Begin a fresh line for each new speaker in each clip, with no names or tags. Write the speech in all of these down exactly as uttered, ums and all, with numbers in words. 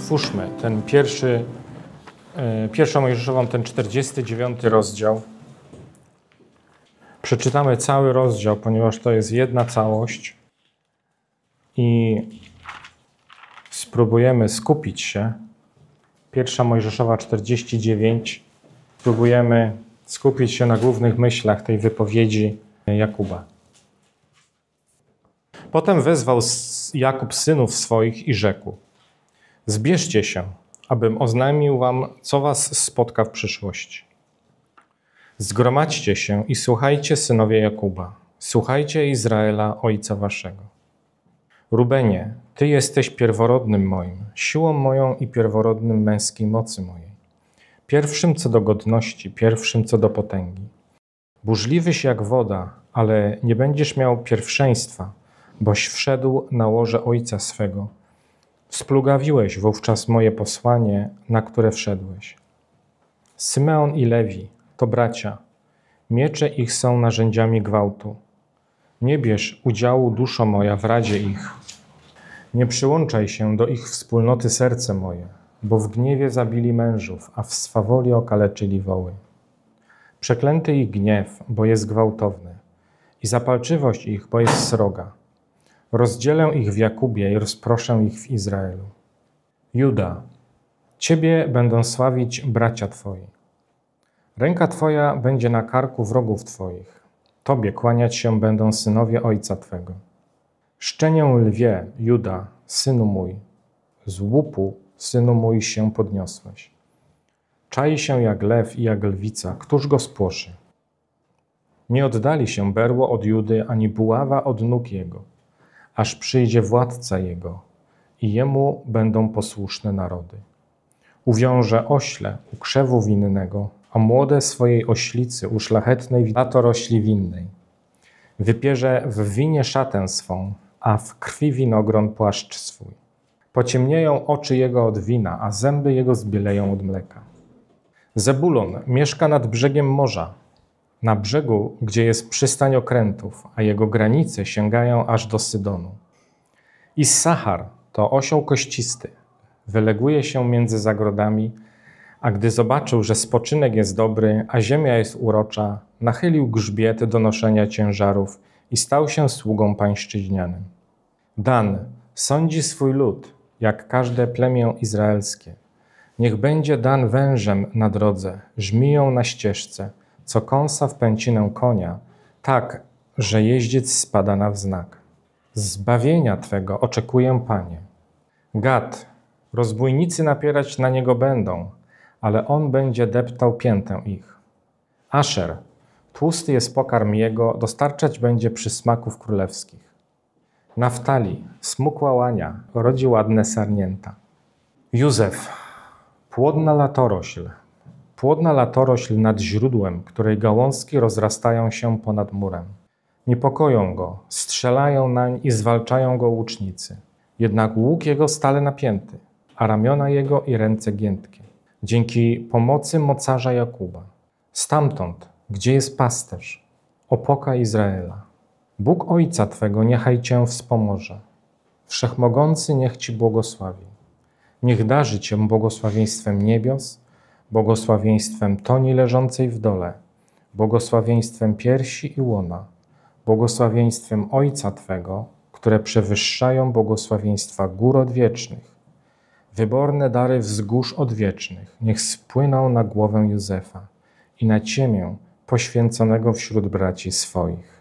Otwórzmy ten pierwszy, yy, pierwszą Mojżeszową, ten czterdziesty dziewiąty rozdział. Przeczytamy cały rozdział, ponieważ to jest jedna całość i spróbujemy skupić się. Pierwsza Mojżeszowa czterdzieści dziewięć. Spróbujemy skupić się na głównych myślach tej wypowiedzi Jakuba. Potem wezwał Jakub synów swoich i rzekł: zbierzcie się, abym oznajmił wam, co was spotka w przyszłości. Zgromadźcie się i słuchajcie, synowie Jakuba. Słuchajcie Izraela, ojca waszego. Rubenie, ty jesteś pierworodnym moim, siłą moją i pierworodnym męskiej mocy mojej. Pierwszym co do godności, pierwszym co do potęgi. Burzliwyś jak woda, ale nie będziesz miał pierwszeństwa, boś wszedł na łoże ojca swego. Splugawiłeś wówczas moje posłanie, na które wszedłeś. Symeon i Lewi to bracia. Miecze ich są narzędziami gwałtu. Nie bierz udziału, duszo moja, w radzie ich. Nie przyłączaj się do ich wspólnoty, serce moje, bo w gniewie zabili mężów, a w swawoli okaleczyli woły. Przeklęty ich gniew, bo jest gwałtowny, i zapalczywość ich, bo jest sroga. Rozdzielę ich w Jakubie i rozproszę ich w Izraelu. Juda, ciebie będą sławić bracia twoi. Ręka twoja będzie na karku wrogów twoich. Tobie kłaniać się będą synowie ojca twego. Szczenię lwie, Juda, synu mój, z łupu, synu mój, się podniosłeś. Czai się jak lew i jak lwica, któż go spłoszy? Nie oddali się berło od Judy, ani buława od nóg jego, aż przyjdzie władca jego i jemu będą posłuszne narody. Uwiąże ośle u krzewu winnego, a młode swojej oślicy u szlachetnej latorośli winnej. Wypierze w winie szatę swą, a w krwi winogron płaszcz swój. Pociemnieją oczy jego od wina, a zęby jego zbieleją od mleka. Zebulon mieszka nad brzegiem morza, na brzegu, gdzie jest przystań okrętów, a jego granice sięgają aż do Sydonu. Issachar to osioł kościsty, wyleguje się między zagrodami, a gdy zobaczył, że spoczynek jest dobry, a ziemia jest urocza, nachylił grzbiet do noszenia ciężarów i stał się sługą pańszczyźnianym. Dan sądzi swój lud, jak każde plemię izraelskie. Niech będzie Dan wężem na drodze, żmiją na ścieżce, co kąsa w pęcinę konia, tak, że jeździec spada na wznak. Zbawienia Twego oczekuję, Panie. Gad, rozbójnicy napierać na niego będą, ale on będzie deptał piętę ich. Asher, tłusty jest pokarm jego, dostarczać będzie przysmaków królewskich. Naftali, smukła łania, rodzi ładne sarnięta. Józef, płodna latorośl, płodna latorośl nad źródłem, której gałązki rozrastają się ponad murem. Niepokoją go, strzelają nań i zwalczają go łucznicy. Jednak łuk jego stale napięty, a ramiona jego i ręce giętkie. Dzięki pomocy mocarza Jakuba. Stamtąd, gdzie jest pasterz, opoka Izraela. Bóg Ojca Twego niechaj Cię wspomoże. Wszechmogący niech Ci błogosławi. Niech darzy Cię błogosławieństwem niebios, błogosławieństwem toni leżącej w dole, błogosławieństwem piersi i łona, błogosławieństwem Ojca Twego, które przewyższają błogosławieństwa gór odwiecznych. Wyborne dary wzgórz odwiecznych niech spłyną na głowę Józefa i na ciemię poświęconego wśród braci swoich.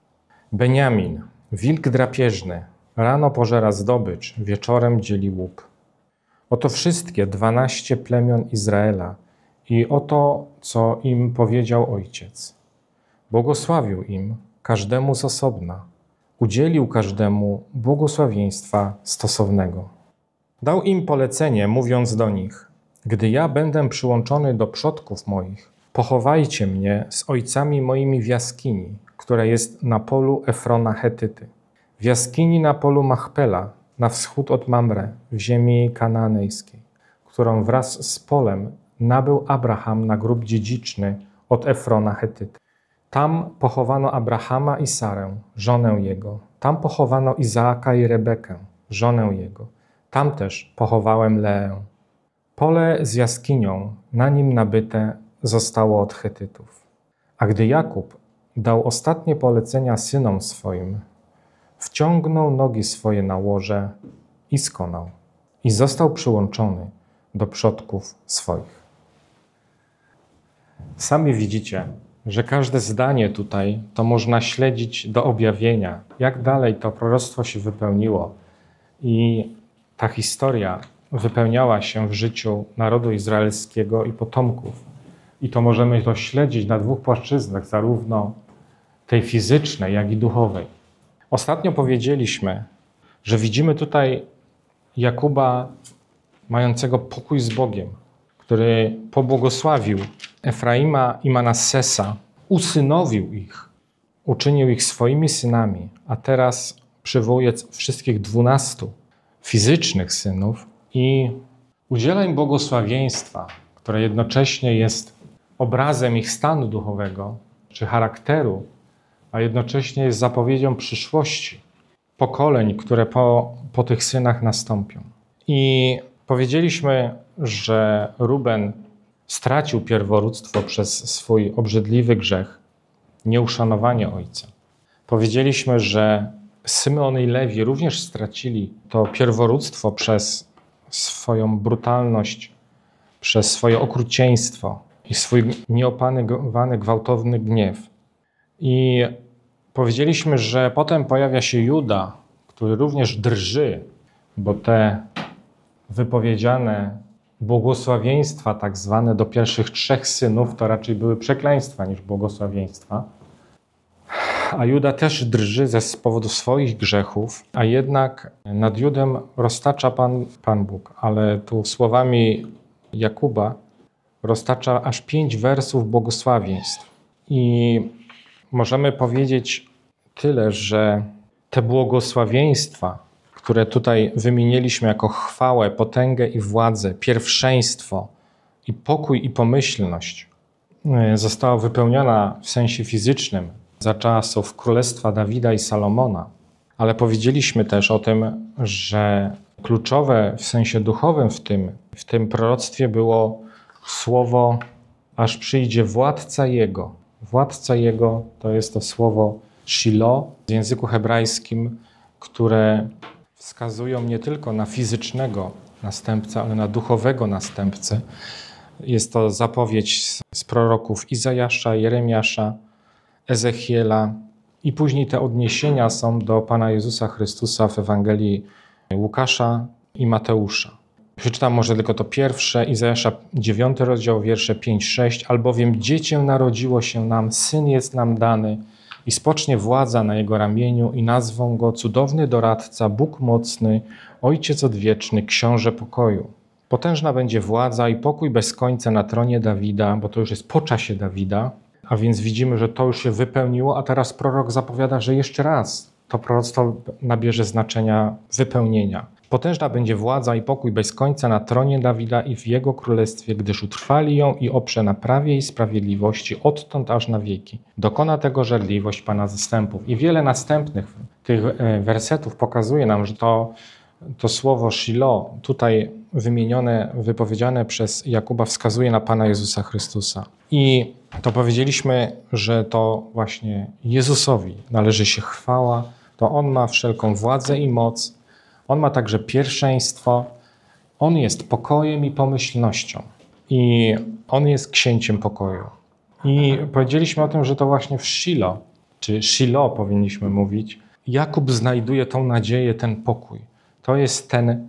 Beniamin, wilk drapieżny, rano pożera zdobycz, wieczorem dzieli łup. Oto wszystkie dwanaście plemion Izraela i oto, co im powiedział ojciec. Błogosławił im, każdemu z osobna, udzielił każdemu błogosławieństwa stosownego. Dał im polecenie, mówiąc do nich: gdy ja będę przyłączony do przodków moich, pochowajcie mnie z ojcami moimi w jaskini, która jest na polu Efrona Chetyty, w jaskini na polu Machpela, na wschód od Mamre, w ziemi kanaanejskiej, którą wraz z polem nabył Abraham na grób dziedziczny od Efrona Chetyty. Tam pochowano Abrahama i Sarę, żonę jego. Tam pochowano Izaaka i Rebekę, żonę jego. Tam też pochowałem Leę. Pole z jaskinią, na nim nabyte, zostało od Chetytów. A gdy Jakub dał ostatnie polecenia synom swoim, wciągnął nogi swoje na łoże i skonał. I został przyłączony do przodków swoich. Sami widzicie, że każde zdanie tutaj to można śledzić do objawienia, jak dalej to proroctwo się wypełniło i ta historia wypełniała się w życiu narodu izraelskiego i potomków. I to możemy to śledzić na dwóch płaszczyznach, zarówno tej fizycznej, jak i duchowej. Ostatnio powiedzieliśmy, że widzimy tutaj Jakuba mającego pokój z Bogiem, który pobłogosławił Efraima i Manassesa, usynowił ich, uczynił ich swoimi synami, a teraz przywołuje wszystkich dwunastu fizycznych synów i udziela im błogosławieństwa, które jednocześnie jest obrazem ich stanu duchowego czy charakteru, a jednocześnie jest zapowiedzią przyszłości, pokoleń, które po, po tych synach nastąpią. I powiedzieliśmy, że Ruben stracił pierworództwo przez swój obrzydliwy grzech, nieuszanowanie ojca. Powiedzieliśmy, że Symeon i Lewi również stracili to pierworództwo przez swoją brutalność, przez swoje okrucieństwo i swój nieopanowany, gwałtowny gniew. I powiedzieliśmy, że potem pojawia się Juda, który również drży, bo te wypowiedziane błogosławieństwa tak zwane do pierwszych trzech synów to raczej były przekleństwa niż błogosławieństwa. A Juda też drży ze z powodu swoich grzechów, a jednak nad Judem roztacza Pan, Pan Bóg. Ale tu słowami Jakuba roztacza aż pięć wersów błogosławieństw. I możemy powiedzieć tyle, że te błogosławieństwa, które tutaj wymieniliśmy jako chwałę, potęgę i władzę, pierwszeństwo i pokój i pomyślność, została wypełniona w sensie fizycznym za czasów Królestwa Dawida i Salomona. Ale powiedzieliśmy też o tym, że kluczowe w sensie duchowym w tym, w tym proroctwie było słowo, aż przyjdzie władca Jego. Władca Jego to jest to słowo Shilo w języku hebrajskim, które wskazują nie tylko na fizycznego następcę, ale na duchowego następcę. Jest to zapowiedź z, z proroków Izajasza, Jeremiasza, Ezechiela i później te odniesienia są do Pana Jezusa Chrystusa w Ewangelii Łukasza i Mateusza. Przeczytam może tylko to pierwsze, Izajasza dziewiąty rozdział, wiersze pięć sześć. Albowiem dziecię narodziło się nam, syn jest nam dany i spocznie władza na jego ramieniu i nazwą go cudowny doradca, Bóg mocny, Ojciec odwieczny, Książę pokoju. Potężna będzie władza i pokój bez końca na tronie Dawida, bo to już jest po czasie Dawida, a więc widzimy, że to już się wypełniło, a teraz prorok zapowiada, że jeszcze raz to proroctwo nabierze znaczenia wypełnienia. Potężna będzie władza i pokój bez końca na tronie Dawida i w jego królestwie, gdyż utrwali ją i oprze na prawie i sprawiedliwości odtąd aż na wieki. Dokona tego żarliwość Pana zastępów. I wiele następnych tych wersetów pokazuje nam, że to, to słowo Shilo, tutaj wymienione, wypowiedziane przez Jakuba, wskazuje na Pana Jezusa Chrystusa. I to powiedzieliśmy, że to właśnie Jezusowi należy się chwała, to On ma wszelką władzę i moc, On ma także pierwszeństwo, On jest pokojem i pomyślnością i On jest księciem pokoju. I powiedzieliśmy o tym, że to właśnie w Shilo, czy Shilo powinniśmy mówić, Jakub znajduje tą nadzieję, ten pokój. To jest ten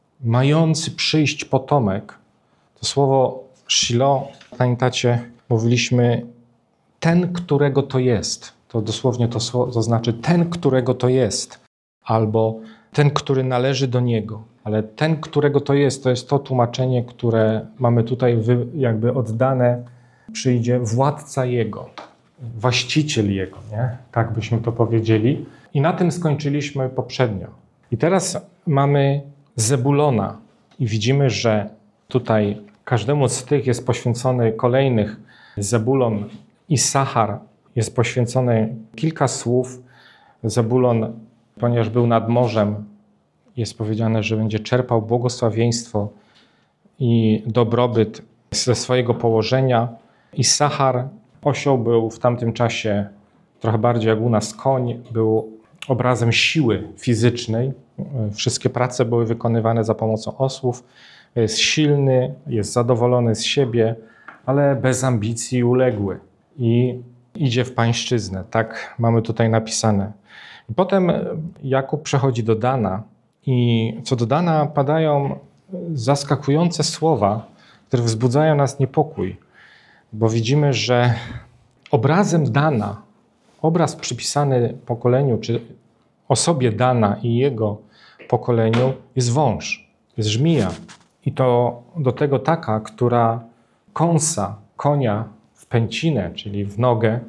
mający przyjść potomek. To słowo Shilo, pamiętacie, mówiliśmy ten, którego to jest. To dosłownie to, to znaczy ten, którego to jest. Albo ten, który należy do Niego. Ale ten, którego to jest, to jest to tłumaczenie, które mamy tutaj wy, jakby oddane. Przyjdzie władca Jego, właściciel Jego, nie? Tak byśmy to powiedzieli. I na tym skończyliśmy poprzednio. I teraz mamy Zebulona i widzimy, że tutaj każdemu z tych jest poświęcony kolejnych. Zebulon i Sachar jest poświęcone kilka słów. Zebulon, ponieważ był nad morzem, jest powiedziane, że będzie czerpał błogosławieństwo i dobrobyt ze swojego położenia. Issachar, osioł, był w tamtym czasie trochę bardziej jak u nas koń, był obrazem siły fizycznej. Wszystkie prace były wykonywane za pomocą osłów. Jest silny, jest zadowolony z siebie, ale bez ambicji uległy i idzie w pańszczyznę. Tak mamy tutaj napisane. I potem Jakub przechodzi do Dana i co do Dana padają zaskakujące słowa, które wzbudzają nas niepokój, bo widzimy, że obrazem Dana, obraz przypisany pokoleniu, czy osobie Dana i jego pokoleniu jest wąż, jest żmija. I to do tego taka, która kąsa konia w pęcinę, czyli w nogę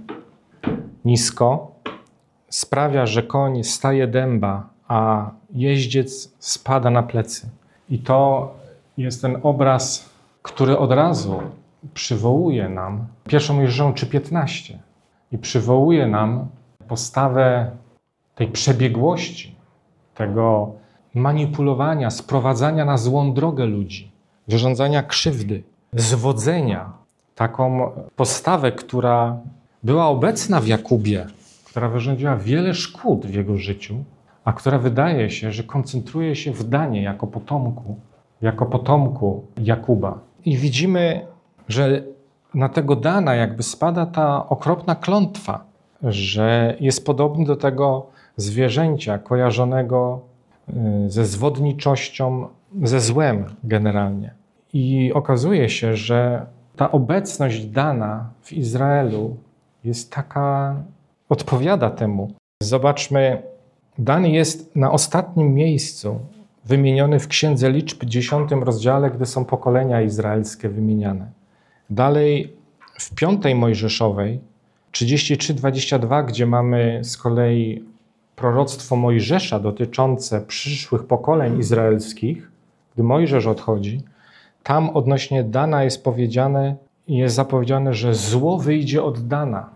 nisko, sprawia, że koń staje dęba, a jeździec spada na plecy. I to jest ten obraz, który od razu przywołuje nam pierwszą Mojżeszową trzy piętnaście i przywołuje nam postawę tej przebiegłości, tego manipulowania, sprowadzania na złą drogę ludzi, wyrządzania krzywdy, zwodzenia. Taką postawę, która była obecna w Jakubie, która wyrządziła wiele szkód w jego życiu, a która wydaje się, że koncentruje się w Danie jako potomku, jako potomku Jakuba. I widzimy, że na tego Dana jakby spada ta okropna klątwa, że jest podobny do tego zwierzęcia kojarzonego ze zwodniczością, ze złem generalnie. I okazuje się, że ta obecność Dana w Izraelu jest taka, odpowiada temu. Zobaczmy, Dan jest na ostatnim miejscu wymieniony w Księdze Liczb, dziesiątym rozdziale, gdy są pokolenia izraelskie wymieniane. Dalej w piątej Mojżeszowej, trzydzieści trzy dwadzieścia dwa, gdzie mamy z kolei proroctwo Mojżesza dotyczące przyszłych pokoleń izraelskich, gdy Mojżesz odchodzi, tam odnośnie Dana jest powiedziane, jest zapowiedziane, że zło wyjdzie od Dana.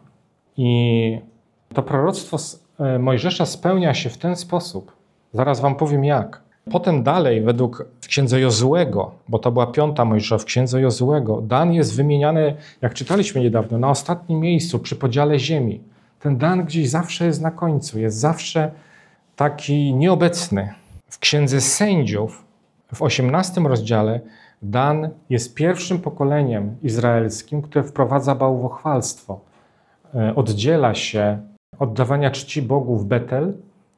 I to proroctwo Mojżesza spełnia się w ten sposób. Zaraz wam powiem jak. Potem dalej, według w Księdze Jozułego, bo to była piąta Mojżesza, w Księdze Jozułego, Dan jest wymieniany, jak czytaliśmy niedawno, na ostatnim miejscu przy podziale ziemi. Ten Dan gdzieś zawsze jest na końcu, jest zawsze taki nieobecny. W Księdze Sędziów, w osiemnastym rozdziale, Dan jest pierwszym pokoleniem izraelskim, które wprowadza bałwochwalstwo. Oddziela się od dawania czci Bogu w Betel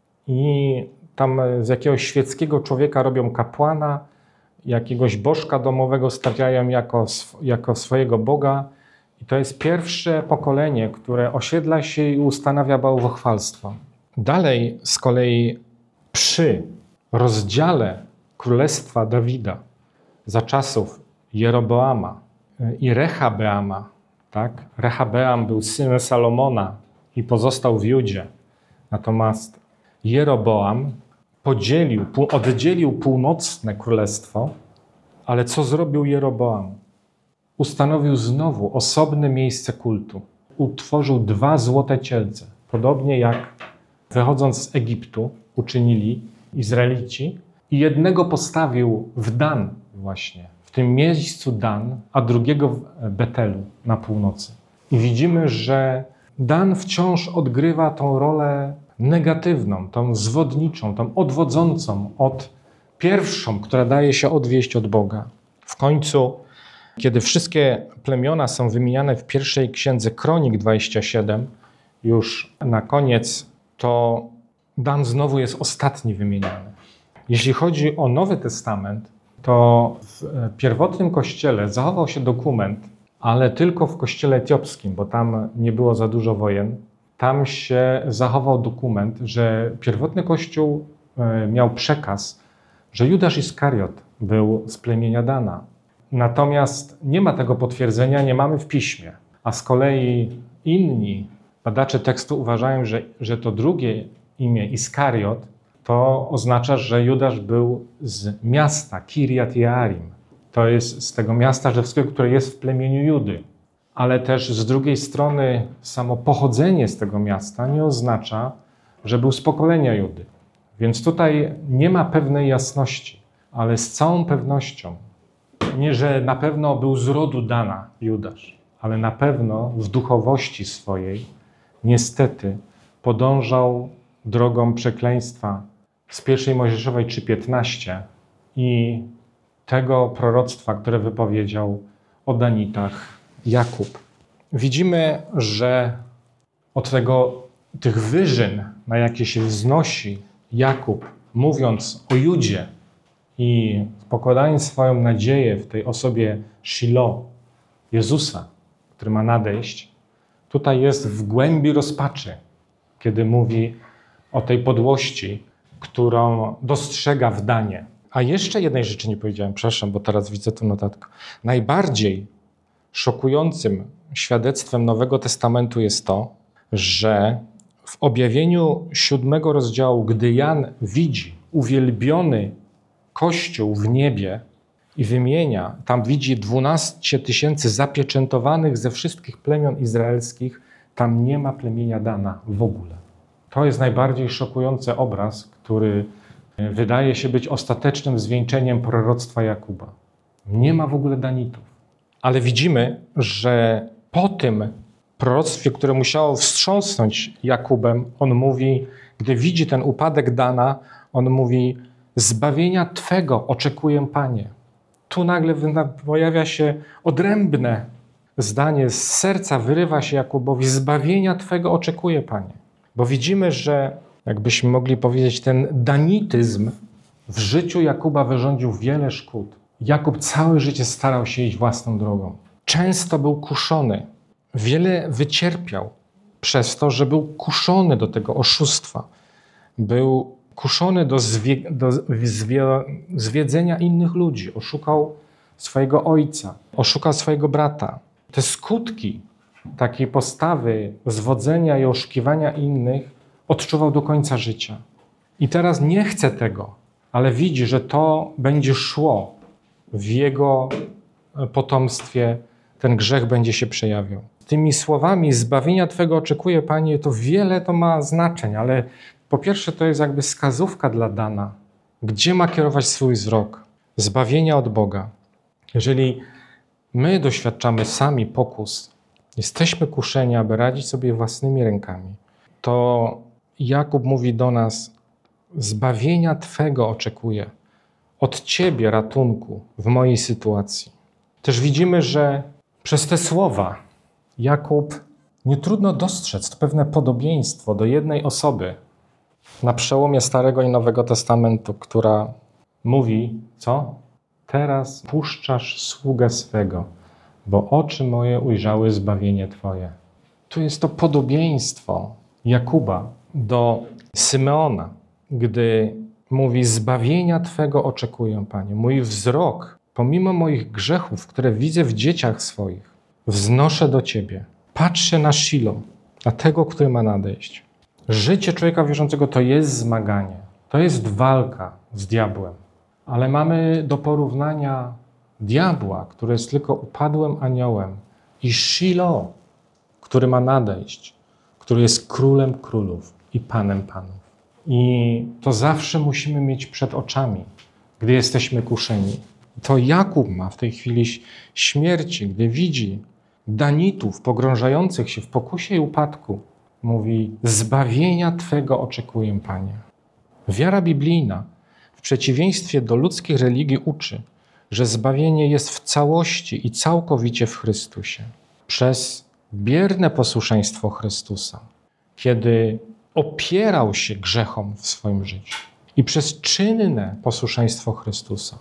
i tam z jakiegoś świeckiego człowieka robią kapłana, jakiegoś bożka domowego stawiają jako, jako swojego Boga. I to jest pierwsze pokolenie, które osiedla się i ustanawia bałwochwalstwo. Dalej z kolei przy rozdziale Królestwa Dawida za czasów Jeroboama i Rehabeama, tak? Rehabeam był synem Salomona i pozostał w Judzie. Natomiast Jeroboam podzielił, oddzielił północne królestwo, ale co zrobił Jeroboam? Ustanowił znowu osobne miejsce kultu. Utworzył dwa złote cielce. Podobnie jak wychodząc z Egiptu uczynili Izraelici i jednego postawił w Dan właśnie, w tym miejscu Dan, a drugiego w Betelu na północy. I widzimy, że Dan wciąż odgrywa tą rolę negatywną, tą zwodniczą, tą odwodzącą od pierwszą, która daje się odwieść od Boga. W końcu, kiedy wszystkie plemiona są wymieniane w pierwszej księdze Kronik dwadzieścia siedem, już na koniec, to Dan znowu jest ostatni wymieniany. Jeśli chodzi o Nowy Testament, to w pierwotnym kościele zachował się dokument, ale tylko w kościele etiopskim, bo tam nie było za dużo wojen. Tam się zachował dokument, że pierwotny kościół miał przekaz, że Judasz Iskariot był z plemienia Dana. Natomiast nie ma tego potwierdzenia, nie mamy w piśmie. A z kolei inni badacze tekstu uważają, że, że to drugie imię Iskariot to oznacza, że Judasz był z miasta Kirjat Jearim. To jest z tego miasta żydowskiego, które jest w plemieniu Judy. Ale też z drugiej strony samo pochodzenie z tego miasta nie oznacza, że był z pokolenia Judy. Więc tutaj nie ma pewnej jasności, ale z całą pewnością, nie że na pewno był z rodu Dana Judasz, ale na pewno w duchowości swojej niestety podążał drogą przekleństwa z pierwszej Mojżeszowej trzy piętnaście i tego proroctwa, które wypowiedział o Danitach Jakub. Widzimy, że od tego, tych wyżyn, na jakie się wznosi Jakub, mówiąc o Judzie i pokładając swoją nadzieję w tej osobie Shilo, Jezusa, który ma nadejść, tutaj jest w głębi rozpaczy, kiedy mówi o tej podłości, którą dostrzega w Danie. A jeszcze jednej rzeczy nie powiedziałem, przepraszam, bo teraz widzę tę notatkę. Najbardziej szokującym świadectwem Nowego Testamentu jest to, że w objawieniu siódmego rozdziału, gdy Jan widzi uwielbiony Kościół w niebie i wymienia, tam widzi dwanaście tysięcy zapieczętowanych ze wszystkich plemion izraelskich, tam nie ma plemienia Dana w ogóle. To jest najbardziej szokujący obraz, który wydaje się być ostatecznym zwieńczeniem proroctwa Jakuba. Nie ma w ogóle Danitów. Ale widzimy, że po tym proroctwie, które musiało wstrząsnąć Jakubem, on mówi, gdy widzi ten upadek Dana, on mówi: zbawienia Twego oczekuję, Panie. Tu nagle pojawia się odrębne zdanie, z serca wyrywa się Jakubowi: zbawienia Twego oczekuję, Panie. Bo widzimy, że jakbyśmy mogli powiedzieć, ten danityzm w życiu Jakuba wyrządził wiele szkód. Jakub całe życie starał się iść własną drogą. Często był kuszony. Wiele wycierpiał przez to, że był kuszony do tego oszustwa. Był kuszony do, zwie, do zwie, zwiedzenia innych ludzi. Oszukał swojego ojca, oszukał swojego brata. Te skutki takiej postawy zwodzenia i oszukiwania innych odczuwał do końca życia. I teraz nie chce tego, ale widzi, że to będzie szło w jego potomstwie, ten grzech będzie się przejawiał. Tymi słowami zbawienia Twego oczekuję, Panie, to wiele to ma znaczeń, ale po pierwsze to jest jakby wskazówka dla Dana. Gdzie ma kierować swój wzrok? Zbawienia od Boga. Jeżeli my doświadczamy sami pokus, jesteśmy kuszeni, aby radzić sobie własnymi rękami, to Jakub mówi do nas: zbawienia Twego oczekuję. Od Ciebie ratunku w mojej sytuacji. Też widzimy, że przez te słowa Jakub, nie trudno dostrzec pewne podobieństwo do jednej osoby na przełomie Starego i Nowego Testamentu, która mówi, co? Teraz puszczasz sługę swego, bo oczy moje ujrzały zbawienie Twoje. Tu jest to podobieństwo Jakuba do Symeona, gdy mówi: zbawienia Twego oczekuję, Panie. Mój wzrok, pomimo moich grzechów, które widzę w dzieciach swoich, wznoszę do Ciebie. Patrzę na Shilo, na tego, który ma nadejść. Życie człowieka wierzącego to jest zmaganie, to jest walka z diabłem. Ale mamy do porównania diabła, który jest tylko upadłym aniołem, i Shilo, który ma nadejść, który jest królem królów i panem panów. I to zawsze musimy mieć przed oczami, gdy jesteśmy kuszeni. To Jakub ma w tej chwili śmierci, gdy widzi Danitów pogrążających się w pokusie i upadku, mówi: zbawienia Twego oczekuję, Panie. Wiara biblijna w przeciwieństwie do ludzkich religii uczy, że zbawienie jest w całości i całkowicie w Chrystusie. Przez bierne posłuszeństwo Chrystusa, kiedy opierał się grzechom w swoim życiu, i przez czynne posłuszeństwo Chrystusa,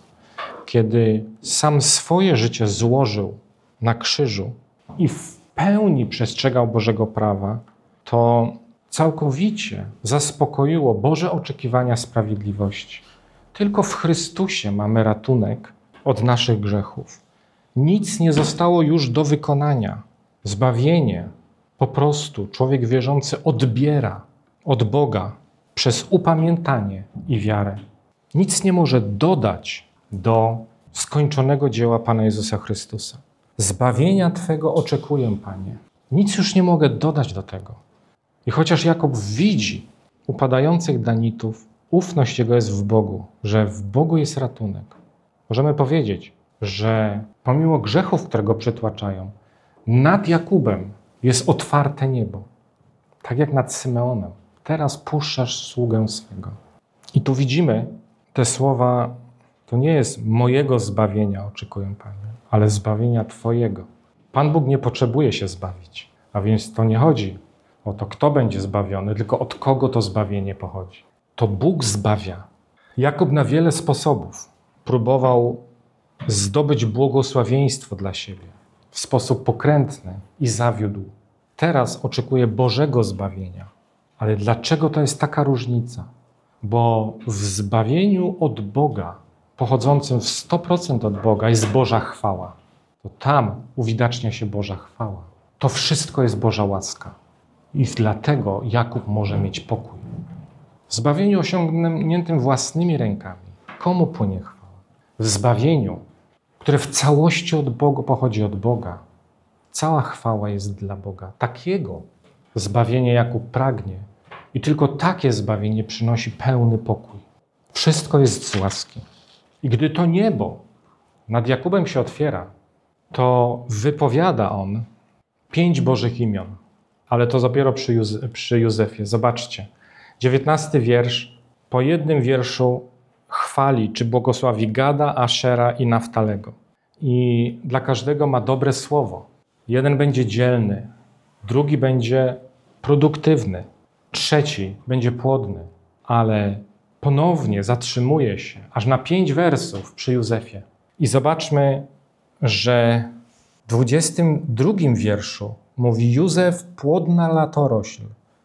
kiedy sam swoje życie złożył na krzyżu i w pełni przestrzegał Bożego prawa, to całkowicie zaspokoiło Boże oczekiwania sprawiedliwości. Tylko w Chrystusie mamy ratunek od naszych grzechów. Nic nie zostało już do wykonania. Zbawienie po prostu człowiek wierzący odbiera od Boga przez upamiętanie i wiarę. Nic nie może dodać do skończonego dzieła Pana Jezusa Chrystusa. Zbawienia Twego oczekuję, Panie. Nic już nie mogę dodać do tego. I chociaż Jakub widzi upadających Danitów, ufność Jego jest w Bogu, że w Bogu jest ratunek. Możemy powiedzieć, że pomimo grzechów, które Go przytłaczają, nad Jakubem jest otwarte niebo. Tak jak nad Symeonem. Teraz puszczasz sługę swego. I tu widzimy te słowa, to nie jest mojego zbawienia oczekuję, Panie, ale zbawienia Twojego. Pan Bóg nie potrzebuje się zbawić, a więc to nie chodzi o to, kto będzie zbawiony, tylko od kogo to zbawienie pochodzi. To Bóg zbawia. Jakub na wiele sposobów próbował zdobyć błogosławieństwo dla siebie w sposób pokrętny i zawiódł. Teraz oczekuje Bożego zbawienia. Ale dlaczego to jest taka różnica? Bo w zbawieniu od Boga, pochodzącym w sto procent od Boga, jest Boża chwała. To tam uwidacznia się Boża chwała. To wszystko jest Boża łaska. I dlatego Jakub może mieć pokój. W zbawieniu osiągniętym własnymi rękami, komu płynie chwała? W zbawieniu, które w całości od Boga pochodzi od Boga, cała chwała jest dla Boga. Takiego zbawienie Jakub pragnie i tylko takie zbawienie przynosi pełny pokój. Wszystko jest z łaski. I gdy to niebo nad Jakubem się otwiera, to wypowiada on pięć Bożych imion. Ale to dopiero przy, Józe- przy Józefie. Zobaczcie. dziewiętnasty wiersz. Po jednym wierszu chwali czy błogosławi Gada, Ashera i Naftalego. I dla każdego ma dobre słowo. Jeden będzie dzielny, drugi będzie produktywny, trzeci będzie płodny, ale ponownie zatrzymuje się aż na pięć wersów przy Józefie. I zobaczmy, że w dwudziestym drugim wierszu mówi Józef, płodna latorośl.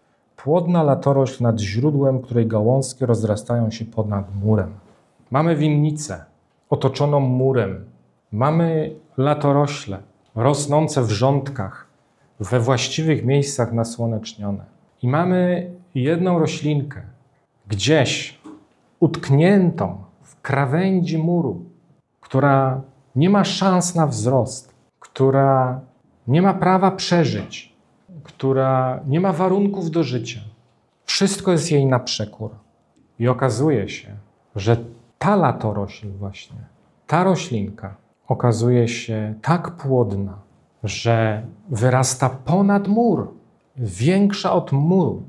Płodna latorośl nad źródłem, której gałązki rozrastają się ponad murem. Mamy winnicę otoczoną murem. Mamy latorośle rosnące w rządkach, we właściwych miejscach nasłonecznione. I mamy jedną roślinkę gdzieś utkniętą w krawędzi muru, która nie ma szans na wzrost, która nie ma prawa przeżyć, która nie ma warunków do życia. Wszystko jest jej na przekór. I okazuje się, że ta latorośl właśnie, ta roślinka okazuje się tak płodna, że wyrasta ponad mur, większa od muru.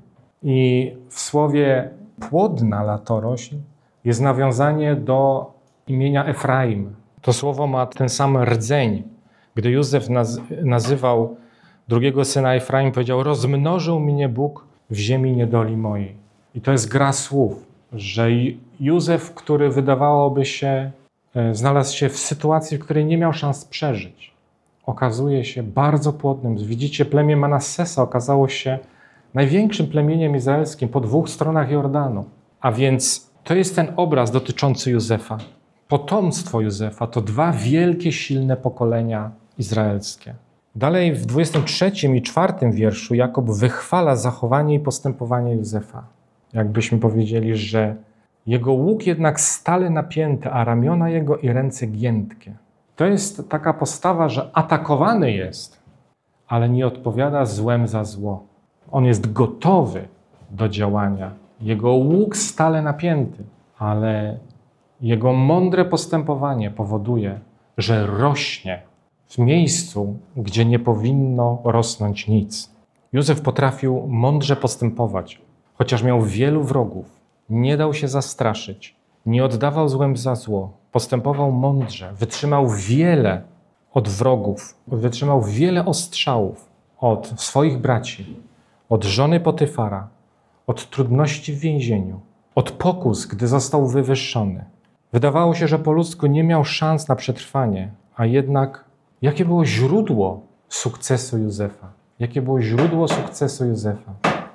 I w słowie płodna latorośl jest nawiązanie do imienia Efraim. To słowo ma ten sam rdzeń. Gdy Józef naz- nazywał drugiego syna Efraim, powiedział: rozmnożył mnie Bóg w ziemi niedoli mojej. I to jest gra słów, że Józef, który wydawałoby się, znalazł się w sytuacji, w której nie miał szans przeżyć, okazuje się bardzo płodnym. Widzicie, plemię Manassesa okazało się największym plemieniem izraelskim po dwóch stronach Jordanu. A więc to jest ten obraz dotyczący Józefa. Potomstwo Józefa to dwa wielkie, silne pokolenia izraelskie. Dalej w dwudziestym trzecim i czwartym wierszu Jakub wychwala zachowanie i postępowanie Józefa. Jakbyśmy powiedzieli, że jego łuk jednak stale napięty, a ramiona jego i ręce giętkie. To jest taka postawa, że atakowany jest, ale nie odpowiada złem za zło. On jest gotowy do działania. Jego łuk stale napięty, ale jego mądre postępowanie powoduje, że rośnie w miejscu, gdzie nie powinno rosnąć nic. Józef potrafił mądrze postępować, chociaż miał wielu wrogów. Nie dał się zastraszyć, nie oddawał złem za zło, postępował mądrze, wytrzymał wiele od wrogów, wytrzymał wiele ostrzałów od swoich braci, od żony Potyfara, od trudności w więzieniu, od pokus, gdy został wywyższony. Wydawało się, że po ludzku nie miał szans na przetrwanie, a jednak jakie było źródło sukcesu Józefa? Jakie było źródło sukcesu Józefa?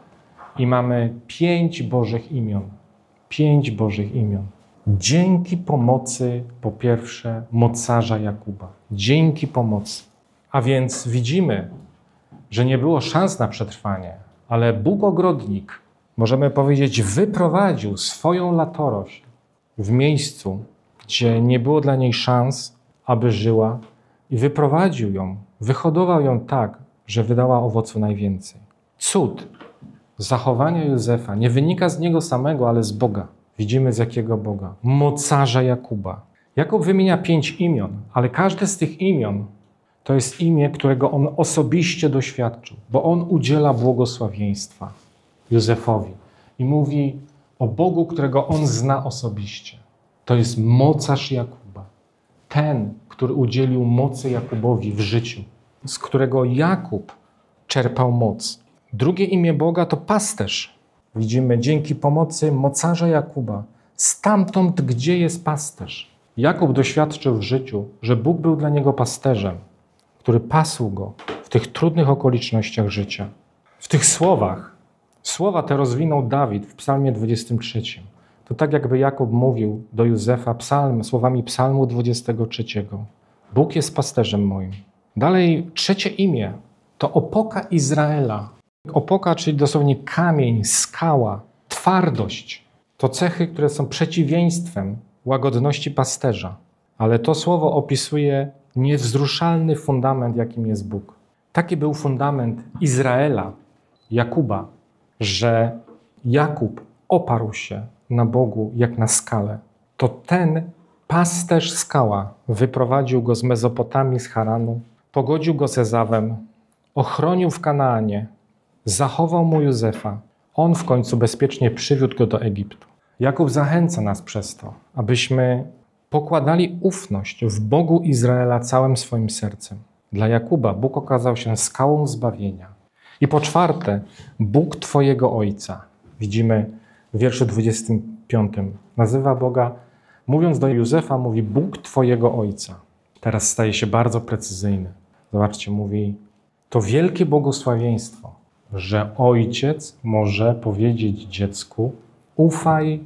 I mamy pięć Bożych imion. Pięć Bożych imion. Dzięki pomocy, po pierwsze, mocarza Jakuba. Dzięki pomocy. A więc widzimy, że nie było szans na przetrwanie, ale Bóg ogrodnik, możemy powiedzieć, wyprowadził swoją latorośl w miejscu, gdzie nie było dla niej szans, aby żyła, i wyprowadził ją, wyhodował ją tak, że wydała owocu najwięcej. Cud zachowania Józefa nie wynika z niego samego, ale z Boga. Widzimy z jakiego Boga? Mocarza Jakuba. Jakub wymienia pięć imion, ale każde z tych imion to jest imię, którego on osobiście doświadczył, bo on udziela błogosławieństwa Józefowi i mówi o Bogu, którego on zna osobiście. To jest mocarz Jakuba. Ten, który udzielił mocy Jakubowi w życiu, z którego Jakub czerpał moc. Drugie imię Boga to pasterz. Widzimy dzięki pomocy mocarza Jakuba, stamtąd, gdzie jest pasterz. Jakub doświadczył w życiu, że Bóg był dla niego pasterzem, który pasł go w tych trudnych okolicznościach życia. W tych słowach, słowa te rozwinął Dawid w psalmie dwudziestym trzecim. To tak jakby Jakub mówił do Józefa psalm, słowami psalmu dwudziestego trzeciego. Bóg jest pasterzem moim. Dalej trzecie imię to opoka Izraela. Opoka, czyli dosłownie kamień, skała, twardość. To cechy, które są przeciwieństwem łagodności pasterza. Ale to słowo opisuje niewzruszalny fundament, jakim jest Bóg. Taki był fundament Izraela, Jakuba, że Jakub oparł się na Bogu jak na skalę. To ten pasterz skała wyprowadził go z Mezopotamii, z Haranu, pogodził go z Ezawem, ochronił w Kanaanie, zachował mu Józefa. On w końcu bezpiecznie przywiódł go do Egiptu. Jakub zachęca nas przez to, abyśmy pokładali ufność w Bogu Izraela całym swoim sercem. Dla Jakuba Bóg okazał się skałą zbawienia. I po czwarte, Bóg Twojego Ojca. Widzimy w wierszu dwudziestym piątym. Nazywa Boga, mówiąc do Józefa, mówi Bóg Twojego Ojca. Teraz staje się bardzo precyzyjny. Zobaczcie, mówi, to wielkie błogosławieństwo, że ojciec może powiedzieć dziecku, ufaj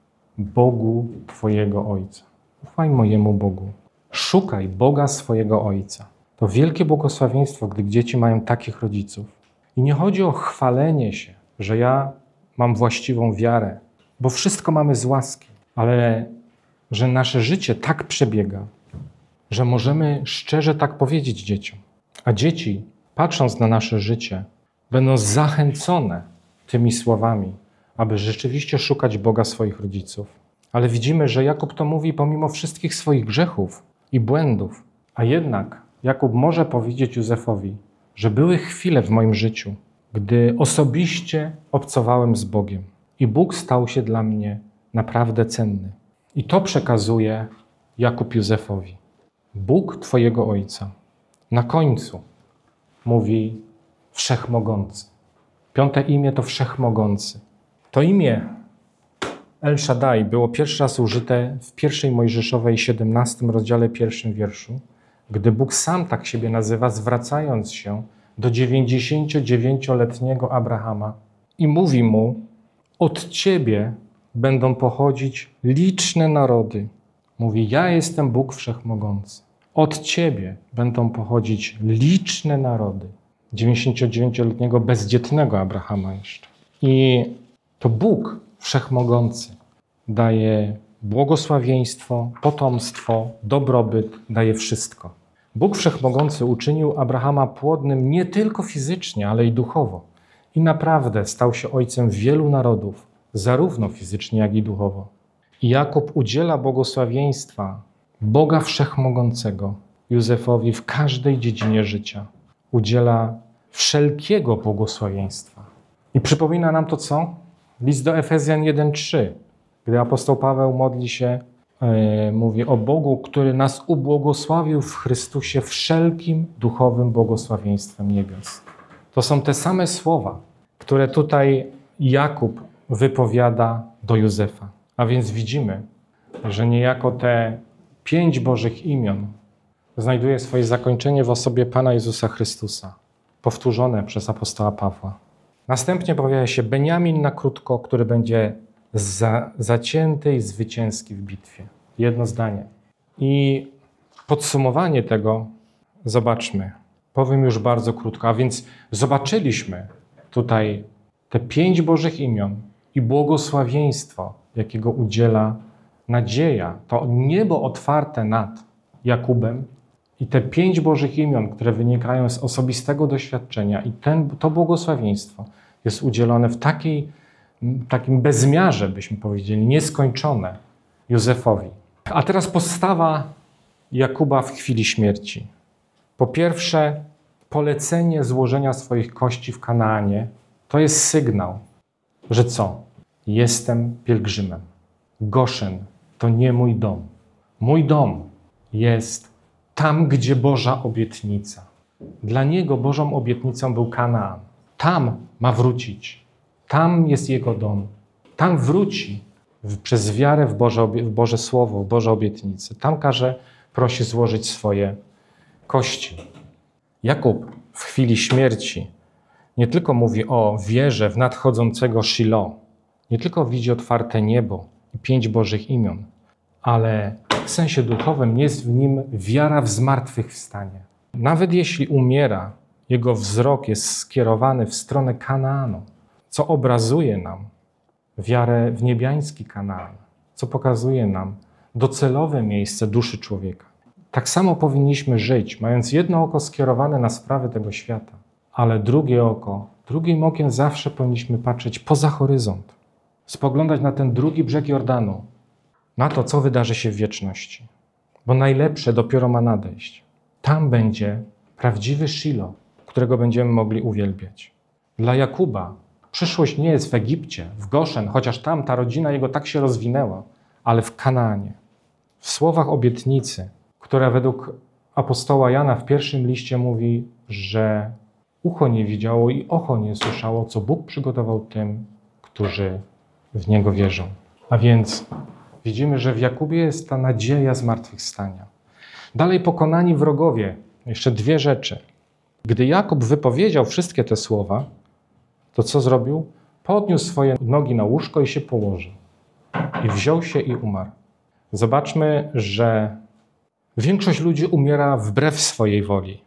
Bogu Twojego Ojca. Ufaj mojemu Bogu. Szukaj Boga swojego Ojca. To wielkie błogosławieństwo, gdy dzieci mają takich rodziców. I nie chodzi o chwalenie się, że ja mam właściwą wiarę, bo wszystko mamy z łaski, ale że nasze życie tak przebiega, że możemy szczerze tak powiedzieć dzieciom. A dzieci, patrząc na nasze życie, będą zachęcone tymi słowami, aby rzeczywiście szukać Boga swoich rodziców. Ale widzimy, że Jakub to mówi pomimo wszystkich swoich grzechów i błędów. A jednak Jakub może powiedzieć Józefowi, że były chwile w moim życiu, gdy osobiście obcowałem z Bogiem i Bóg stał się dla mnie naprawdę cenny. I to przekazuje Jakub Józefowi. Bóg Twojego Ojca. Na końcu mówi Wszechmogący. Piąte imię to Wszechmogący. To imię El Shaddai było pierwszy raz użyte w pierwszej Mojżeszowej siedemnastym rozdziale pierwszym wierszu, gdy Bóg sam tak siebie nazywa, zwracając się do dziewięćdziesięciodziewięcioletniego Abrahama i mówi mu, od Ciebie będą pochodzić liczne narody. Mówi, ja jestem Bóg Wszechmogący. Od Ciebie będą pochodzić liczne narody. dziewięćdziesięciodziewięcioletniego bezdzietnego Abrahama jeszcze. I to Bóg Wszechmogący daje błogosławieństwo, potomstwo, dobrobyt, daje wszystko. Bóg Wszechmogący uczynił Abrahama płodnym nie tylko fizycznie, ale i duchowo. I naprawdę stał się ojcem wielu narodów, zarówno fizycznie, jak i duchowo. I Jakub udziela błogosławieństwa Boga Wszechmogącego Józefowi w każdej dziedzinie życia. Udziela wszelkiego błogosławieństwa. I przypomina nam to co? List do Efezjan jeden trzy, gdy apostoł Paweł modli się, yy, mówi o Bogu, który nas ubłogosławił w Chrystusie wszelkim duchowym błogosławieństwem niebios. To są te same słowa, które tutaj Jakub wypowiada do Józefa. A więc widzimy, że niejako te pięć Bożych imion znajduje swoje zakończenie w osobie Pana Jezusa Chrystusa, powtórzone przez apostoła Pawła. Następnie pojawia się Beniamin na krótko, który będzie za, zacięty i zwycięski w bitwie. Jedno zdanie. I podsumowanie tego zobaczmy. Powiem już bardzo krótko. A więc zobaczyliśmy tutaj te pięć Bożych imion i błogosławieństwo, jakiego udziela nadzieja, to niebo otwarte nad Jakubem i te pięć Bożych imion, które wynikają z osobistego doświadczenia i ten, to błogosławieństwo jest udzielone w takiej takim bezmiarze, byśmy powiedzieli, nieskończone Józefowi. A teraz postawa Jakuba w chwili śmierci. Po pierwsze, polecenie złożenia swoich kości w Kanaanie to jest sygnał, że co? Jestem pielgrzymem. Goszen to nie mój dom. Mój dom jest tam, gdzie Boża obietnica. Dla niego Bożą obietnicą był Kanaan. Tam ma wrócić. Tam jest jego dom. Tam wróci przez wiarę w Boże, w Boże Słowo, w Boże obietnice. Tam każe, prosi złożyć swoje kości. Jakub w chwili śmierci nie tylko mówi o wierze w nadchodzącego Shilo, nie tylko widzi otwarte niebo i pięć Bożych imion, ale w sensie duchowym jest w nim wiara w zmartwychwstanie. Nawet jeśli umiera, jego wzrok jest skierowany w stronę Kanaanu, co obrazuje nam wiarę w niebiański Kanaan, co pokazuje nam docelowe miejsce duszy człowieka. Tak samo powinniśmy żyć, mając jedno oko skierowane na sprawy tego świata, ale drugie oko, drugim okiem zawsze powinniśmy patrzeć poza horyzont, spoglądać na ten drugi brzeg Jordanu, na to, co wydarzy się w wieczności. Bo najlepsze dopiero ma nadejść. Tam będzie prawdziwy Shilo, którego będziemy mogli uwielbiać. Dla Jakuba przyszłość nie jest w Egipcie, w Goszen, chociaż tam ta rodzina jego tak się rozwinęła, ale w Kanaanie. W słowach obietnicy, która według apostoła Jana w pierwszym liście mówi, że ucho nie widziało i oko nie słyszało, co Bóg przygotował tym, którzy w Niego wierzą. A więc widzimy, że w Jakubie jest ta nadzieja zmartwychwstania. Dalej pokonani wrogowie. Jeszcze dwie rzeczy. Gdy Jakub wypowiedział wszystkie te słowa, to co zrobił? Podniósł swoje nogi na łóżko i się położył. I wziął się i umarł. Zobaczmy, że większość ludzi umiera wbrew swojej woli,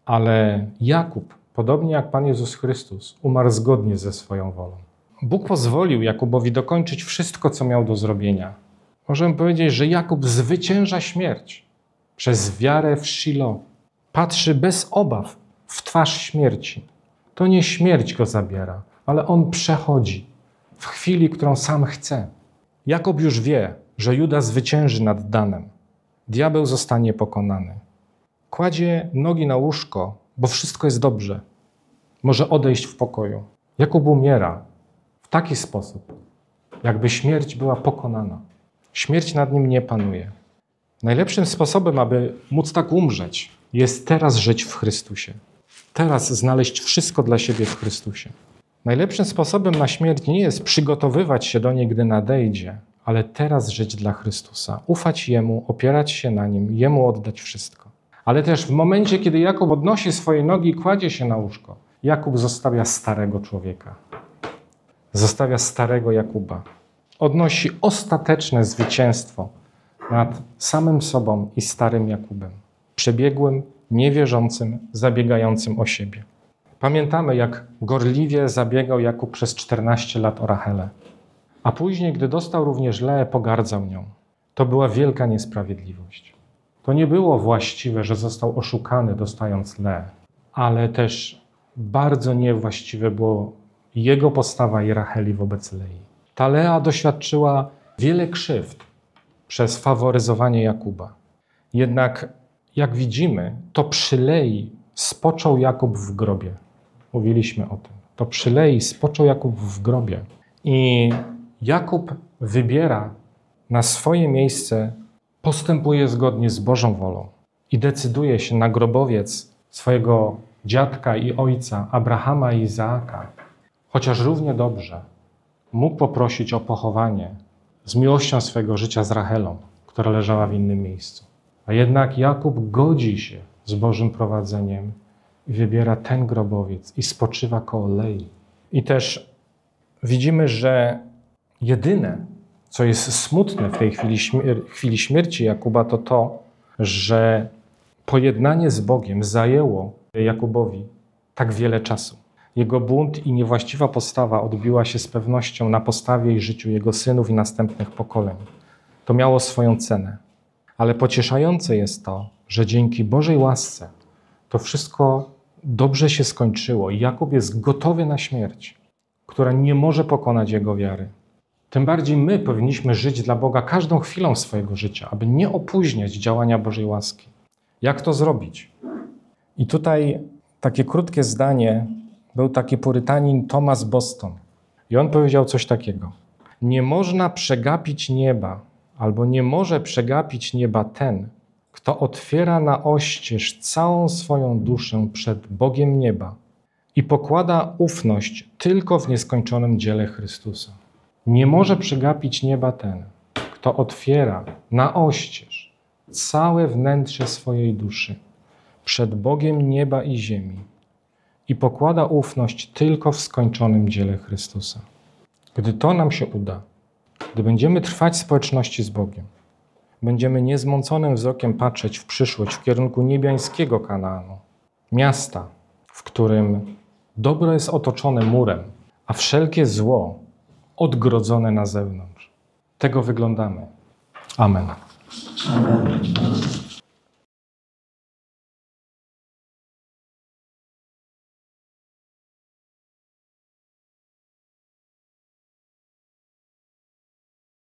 ale Jakub, podobnie jak Pan Jezus Chrystus, umarł zgodnie ze swoją wolą. Bóg pozwolił Jakubowi dokończyć wszystko, co miał do zrobienia. Możemy powiedzieć, że Jakub zwycięża śmierć przez wiarę w Shilo. Patrzy bez obaw w twarz śmierci. To nie śmierć go zabiera, ale on przechodzi w chwili, którą sam chce. Jakub już wie, że Juda zwycięży nad Danem. Diabeł zostanie pokonany. Kładzie nogi na łóżko, bo wszystko jest dobrze. Może odejść w pokoju. Jakub umiera w taki sposób, jakby śmierć była pokonana. Śmierć nad nim nie panuje. Najlepszym sposobem, aby móc tak umrzeć, jest teraz żyć w Chrystusie. Teraz znaleźć wszystko dla siebie w Chrystusie. Najlepszym sposobem na śmierć nie jest przygotowywać się do niej, gdy nadejdzie, ale teraz żyć dla Chrystusa. Ufać Jemu, opierać się na Nim, Jemu oddać wszystko. Ale też w momencie, kiedy Jakub podnosi swoje nogi i kładzie się na łóżko, Jakub zostawia starego człowieka. Zostawia starego Jakuba. Odnosi ostateczne zwycięstwo nad samym sobą i starym Jakubem. Przebiegłym, niewierzącym, zabiegającym o siebie. Pamiętamy, jak gorliwie zabiegał Jakub przez czternaście lat o Rachelę. A później, gdy dostał również Leę, pogardzał nią. To była wielka niesprawiedliwość. To nie było właściwe, że został oszukany, dostając Leę, ale też bardzo niewłaściwe było jego postawa i Racheli wobec Lei. Ta Lea doświadczyła wiele krzywd przez faworyzowanie Jakuba. Jednak, jak widzimy, to przy Lei spoczął Jakub w grobie. Mówiliśmy o tym. To przy Lei spoczął Jakub w grobie. I Jakub wybiera na swoje miejsce, postępuje zgodnie z Bożą wolą i decyduje się na grobowiec swojego dziadka i ojca, Abrahama i Izaaka. Chociaż równie dobrze mógł poprosić o pochowanie z miłością swego życia z Rachelą, która leżała w innym miejscu. A jednak Jakub godzi się z Bożym prowadzeniem i wybiera ten grobowiec i spoczywa koło Lei. I też widzimy, że jedyne, co jest smutne w tej chwili, śmier- chwili śmierci Jakuba, to to, że pojednanie z Bogiem zajęło Jakubowi tak wiele czasu. Jego bunt i niewłaściwa postawa odbiła się z pewnością na postawie i życiu jego synów i następnych pokoleń. To miało swoją cenę. Ale pocieszające jest to, że dzięki Bożej łasce to wszystko dobrze się skończyło i Jakub jest gotowy na śmierć, która nie może pokonać jego wiary. Tym bardziej my powinniśmy żyć dla Boga każdą chwilą swojego życia, aby nie opóźniać działania Bożej łaski. Jak to zrobić? I tutaj takie krótkie zdanie, był taki purytanin Thomas Boston. I on powiedział coś takiego. Nie można przegapić nieba, albo nie może przegapić nieba ten, kto otwiera na oścież całą swoją duszę przed Bogiem nieba i pokłada ufność tylko w nieskończonym dziele Chrystusa. Nie może przegapić nieba ten, kto otwiera na oścież całe wnętrze swojej duszy przed Bogiem nieba i ziemi i pokłada ufność tylko w skończonym dziele Chrystusa. Gdy to nam się uda, gdy będziemy trwać w społeczności z Bogiem, będziemy niezmąconym wzrokiem patrzeć w przyszłość w kierunku niebiańskiego Kanaanu, miasta, w którym dobro jest otoczone murem, a wszelkie zło odgrodzone na zewnątrz. Tego wyglądamy. Amen.
Amen.